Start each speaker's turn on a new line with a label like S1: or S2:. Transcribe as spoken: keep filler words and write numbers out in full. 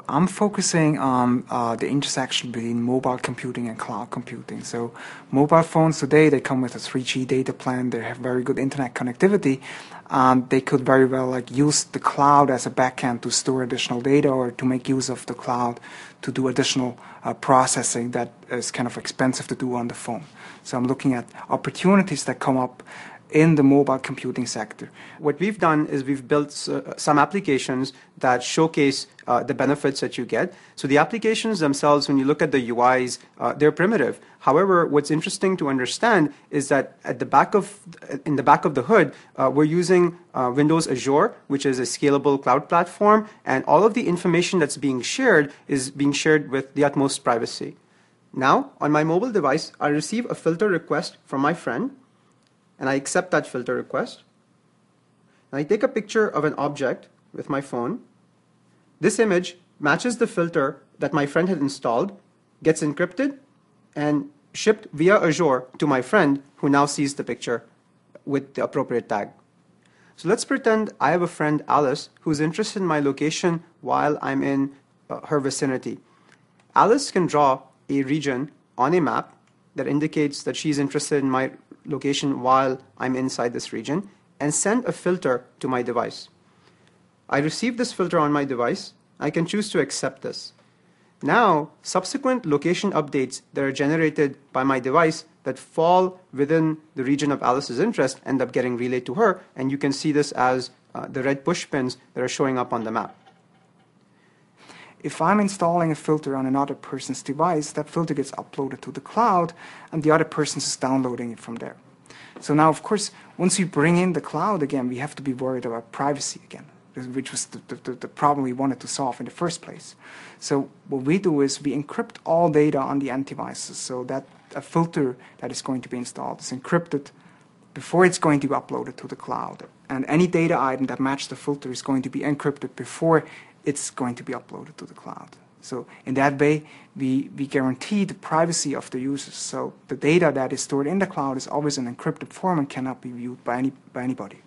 S1: I'm focusing on uh, the intersection between mobile computing and cloud computing. So mobile phones today, they come with a three G data plan. They have very good internet connectivity. Um, they could very well like use the cloud as a backend to store additional data or to make use of the cloud to do additional uh, processing that is kind of expensive to do on the phone. So I'm looking at opportunities that come up in the mobile computing sector.
S2: What we've done is we've built uh, some applications that showcase uh, the benefits that you get. So the applications themselves, when you look at the U Is, uh, they're primitive. However, what's interesting to understand is that at the back of, in the back of the hood, uh, we're using uh, Windows Azure, which is a scalable cloud platform, and all of the information that's being shared is being shared with the utmost privacy. Now, on my mobile device, I receive a filter request from my friend, and I accept that filter request. And I take a picture of an object with my phone. This image matches the filter that my friend had installed, gets encrypted, and shipped via Azure to my friend, who now sees the picture with the appropriate tag. So let's pretend I have a friend, Alice, who's interested in my location while I'm in uh, her vicinity. Alice can draw a region on a map that indicates that she's interested in my location while I'm inside this region, and send a filter to my device. I receive this filter on my device. I can choose to accept this. Now, subsequent location updates that are generated by my device that fall within the region of Alice's interest end up getting relayed to her, and you can see this as uh, the red push pins that are showing up on the map.
S1: If I'm installing a filter on another person's device, that filter gets uploaded to the cloud, and the other person is downloading it from there. So now, of course, once we bring in the cloud again, we have to be worried about privacy again, which was the, the, the problem we wanted to solve in the first place. So what we do is we encrypt all data on the end devices, so that a filter that is going to be installed is encrypted before it's going to be uploaded to the cloud. And any data item that matches the filter is going to be encrypted before it's going to be uploaded to the cloud. So in that way, we, we guarantee the privacy of the users. So the data that is stored in the cloud is always in encrypted form and cannot be viewed by, any, by anybody.